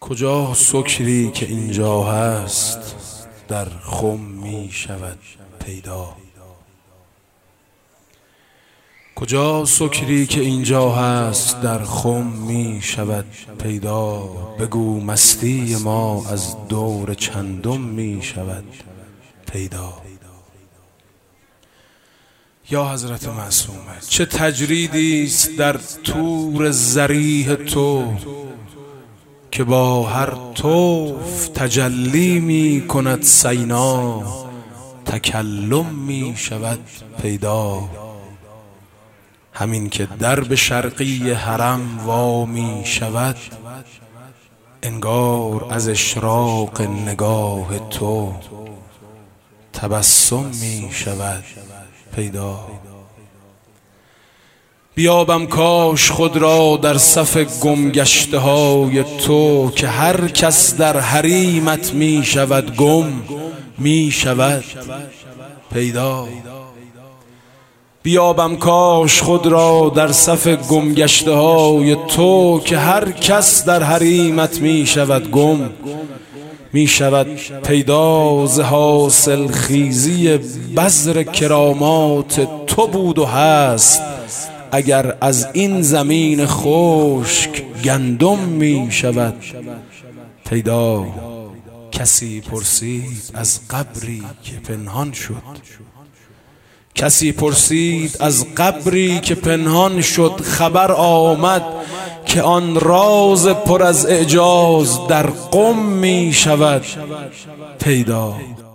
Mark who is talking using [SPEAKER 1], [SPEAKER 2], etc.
[SPEAKER 1] کجا سکری که اینجا هست در خم می شود پیدا. کجا سکری که اینجا هست در خم می شود پیدا. بگو مستی ما از دور چندم می شود پیدا. یا حضرت معصومه، چه تجریدی است در طور ضریح تو که با هر طوف تجلی می کند سینا، تکلم می شود پیدا. همین که درب شرقی حرم وا می شود، انگار از اشراق نگاه تو تبسم می شود پیدا. بیابم کاش خود را در صف گمگشته های تو که هر کس در حریمت می شود گم می شود پیدا. بیابم کاش خود را در صف گمگشته های تو که هر کس در حریمت می شود گم می شود پیدا. ز حاصل خیزی بذر کرامات تو بود و هست، اگر از این زمین خشک گندم می شود پیدا. کسی پرسید از قبری که پنهان شد، کسی پرسید از قبری که پنهان شد، خبر آمد که آن راز پر از اعجاز در قم می شود پیدا.